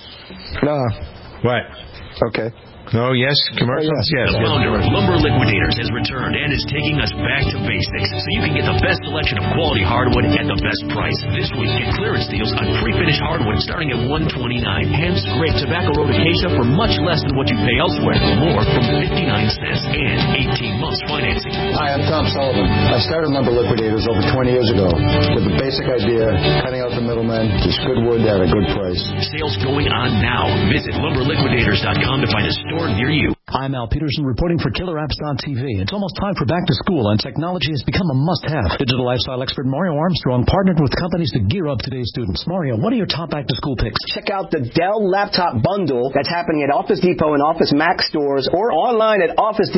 What? Okay. Oh, yes? Commercials? Yes. The founder of Lumber Liquidators has returned and is taking us back to basics so you can get the best selection of quality hardwood at the best price. This week, get clearance deals on pre-finished hardwood starting at $129. Hand-scraped tobacco road acacia for much less than what you pay elsewhere. More from 59 cents and 18 months financing. Hi, I'm Tom Sullivan. I started Lumber Liquidators over 20 years ago with the basic idea, cutting out the middlemen, just good wood at a good price. Sales going on now. Visit lumberliquidators.com to find a store near you. I'm Al Peterson reporting for KillerApps.tv. It's almost time for back to school, and technology has become a must-have. Digital lifestyle expert Mario Armstrong partnered with companies to gear up today's students. Mario, what are your top back-to-school picks? Check out the Dell Laptop Bundle that's happening at Office Depot and Office Max stores or online at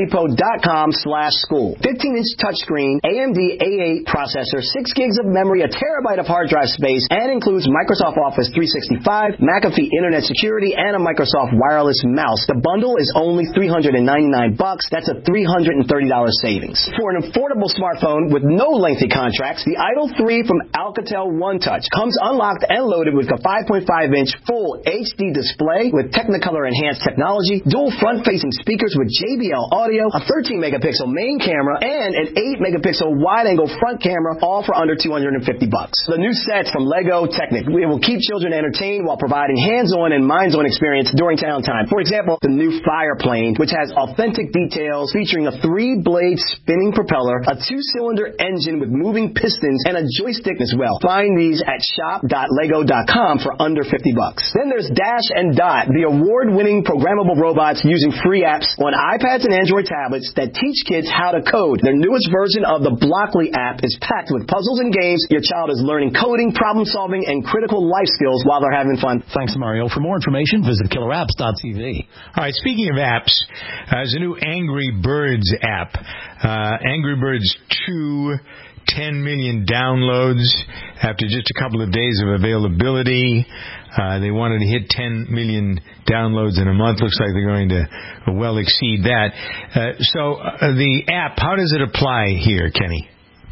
OfficeDepot.com/school. 15-inch touchscreen, AMD A8 processor, 6 gigs of memory, a terabyte of hard drive space, and includes Microsoft Office 365, McAfee Internet Security, and a Microsoft wireless mouse. The bundle is only $399. That's a $330 savings. For an affordable smartphone with no lengthy contracts, the Idol 3 from Alcatel OneTouch comes unlocked and loaded with a 5.5-inch full HD display with Technicolor enhanced technology, dual front-facing speakers with JBL audio, a 13-megapixel main camera, and an 8-megapixel wide-angle front camera, all for under $250. The new sets from Lego Technic will keep children entertained while providing hands-on and minds-on experience during downtime. For example, the new Fire Plane, which has authentic details featuring a 3-blade spinning propeller, a 2-cylinder engine with moving pistons, and a joystick as well. Find these at shop.lego.com for under $50. Then there's Dash and Dot, the award-winning programmable robots using free apps on iPads and Android tablets that teach kids how to code. Their newest version of the Blockly app is packed with puzzles and games. Your child is learning coding, problem-solving, and critical life skills while they're having fun. Thanks, Mario. For more information, visit KillerApps.tv. All right, speaking of apps, there's a new Angry Birds app. Angry Birds 2, 10 million downloads after just a couple of days of availability. They wanted to hit 10 million downloads in a month. Looks like they're going to well exceed that. So the app, how does it apply here, Kenny?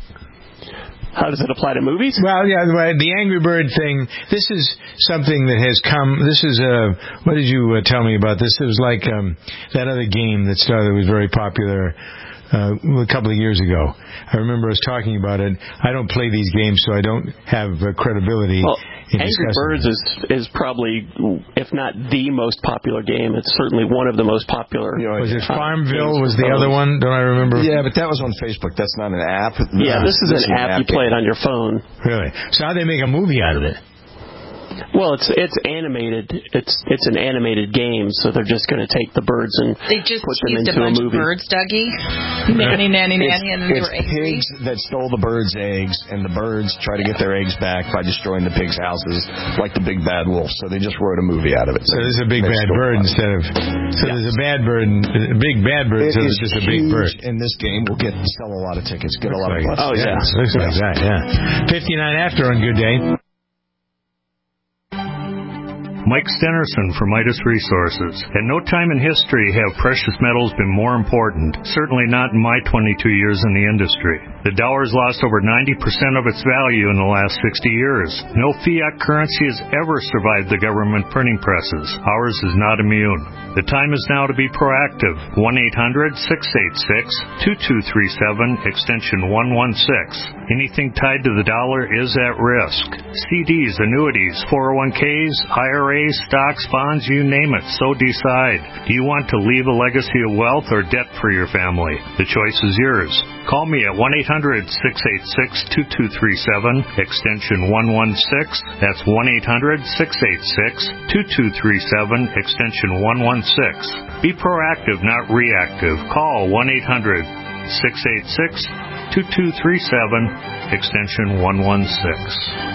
How does it apply to movies? Well, yeah, the Angry Bird thing, this is something that has come, this is, what did you tell me about this? It was like that other game that started, was very popular a couple of years ago. I remember us talking about it. I don't play these games, so I don't have credibility. Well, Angry Birds is probably, if not the most popular game, it's certainly one of the most popular. Was it Farmville was the other one? Don't I remember? Yeah, but that was on Facebook. That's not an app. Yeah, this is an app. You play it on your phone. Really? So how'd they make a movie out of it? Well, it's animated. It's an animated game, so they're just going to take the birds and they just put them used into a bunch a movie. Of birds, Dougie. Nanny, and then they were angry. Pigs that stole the birds' eggs, and the birds try to get their eggs back by destroying the pigs' houses, like the Big Bad Wolf. So they just wrote a movie out of it. So there's a big bad bird instead of. So there's a bad bird, a big bad bird. So it's just a big bird. In this game, we'll sell a lot of tickets, get a lot of bucks. Oh yeah, looks like that. Yeah. 59 after on Good Day. Mike Stenerson from Midas Resources. At no time in history have precious metals been more important, certainly not in my 22 years in the industry. The dollar's lost over 90% of its value in the last 60 years. No fiat currency has ever survived the government printing presses. Ours is not immune. The time is now to be proactive. 1-800-686-2237, extension 116. Anything tied to the dollar is at risk. CDs, annuities, 401ks, IRAs, stocks, bonds, you name it. So decide. Do you want to leave a legacy of wealth or debt for your family? The choice is yours. Call me at 1-800-686-2237, extension 116. That's 1-800-686-2237, extension 116. Be proactive, not reactive. Call 1-800-686-2237, extension 116.